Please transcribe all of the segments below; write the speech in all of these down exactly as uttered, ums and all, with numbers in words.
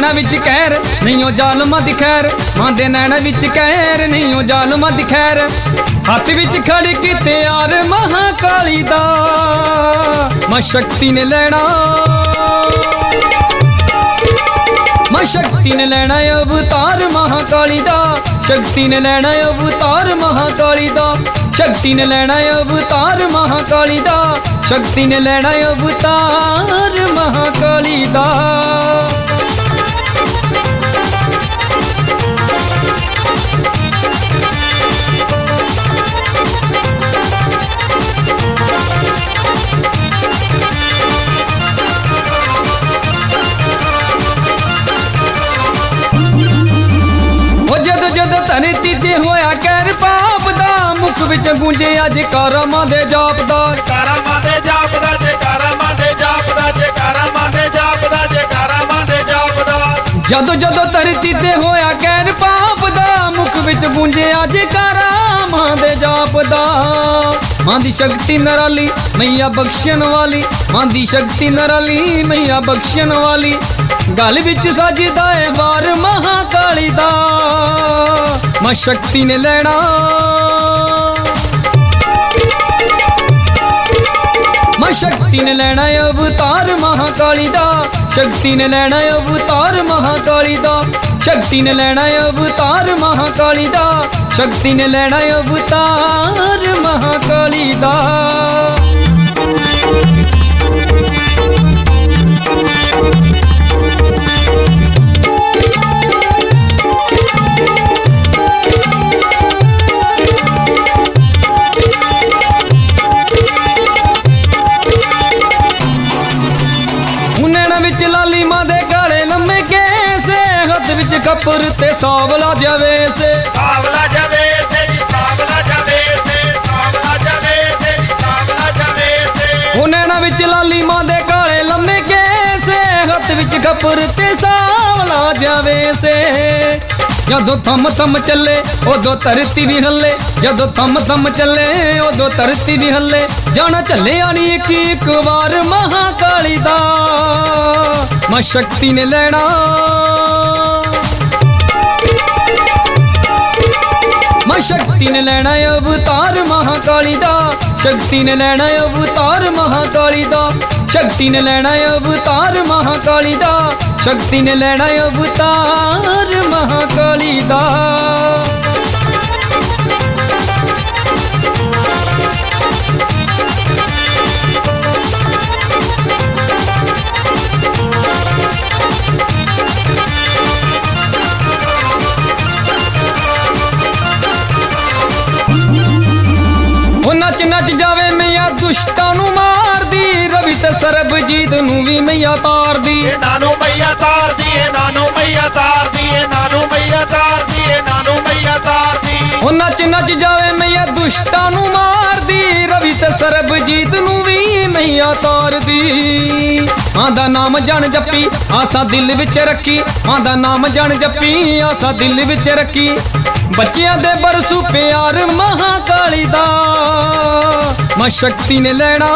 नैना विच कहर नहीं ओ जालमा दी खैर, मां दे नैना विच कहर नहीं ओ जालमा दी खैर। हाथ विच खड़ी की तैयार महाकाली दा, मां शक्ति ने लेना, मां शक्ति ने लेना अवतार महाकाली दा, शक्ति ने लेना अवतार महाकाली दा, शक्ति ने लेना अवतार महाकाली दा, शक्ति ने लेना अवतार महाकाली दा। जद जद धरती ते होया कहर पाप दा, मुख विच गूंजे अज कारा मां दे जाप दा, जयकारा मां दे जाप दा, जयकारा मां दे जाप दा, जयकारा मां दे जाप दा, जयकारा मां दे जाप दा। जद जद धरती ते होया कहर पाप दा, मुख विच गूंजे अज कारा मां दे जाप दा। मां दी शक्ति नराली मैया बख्शण वाली, मां दी शक्ति नराली मैया बख्शण वाली, गल विच सजदा है वार महाकाली दा, मां शक्ति ने लेना, मां शक्ति ने लेना अवतार महाकाली दा, शक्ति ने लेना अवतार महाकाली दा, शक्ति ने लेना अवतार महाकाली दा, शक्ति ने लेना अवतार महाकाली दा। विच लाली मां दे काले लम्मे केसे, हथ विच कपर ते सावला जावे से, सावला जावे से जी, सावला जावे से, सावला जावे से जी, सावला जावे से। ओ नैना विच लाली मां दे काले लम्मे केसे, हथ विच कपर ते सावला जावे से। जदों थम थम चले उदों धरती भी हल्ले, जदों थम थम चले उदों धरती भी हल्ले, जाना चले आनी एक एक बार महाकाली दा, मां शक्ति ने लेना, मां शक्ति ने लेना अवतार महाकाली दा, शक्ति ने लेना अवतार महाकाली दा, शक्ति ने लेना अवतार महाकाली दा, शक्ति ने लेना अवतार महाकाली दा। नच नच जावे मैया दुष्टां नू मार दी, रवि ते सरबजीत नू भी मैया तार दी, नानू मैया तार दी, नानू मैया तार दी, नानू मैया तार दी, नानू मैया तार दी। ओ नच नच जावे मैया दुष्टां नू मार दी, रवि ते सरबजीत नू भी मैया तार दी। मां दा नाम जन जपी आसा दिल विच रखी, मां दा नाम जन जपी आसा दिल विच रखी, बच्चियां दे बरसू प्यार महाकाली दा, मां शक्ति ने लेना,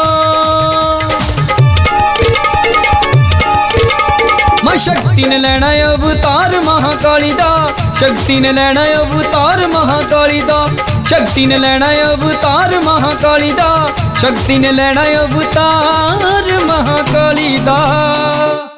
मां शक्ति ने लेना अवतार महाकाली दा, शक्ति ने लेना अवतार महाकाली दा, शक्ति ने लेना अवतार महाकाली दा, शक्ति ने लेना अवतार महाकाली दा।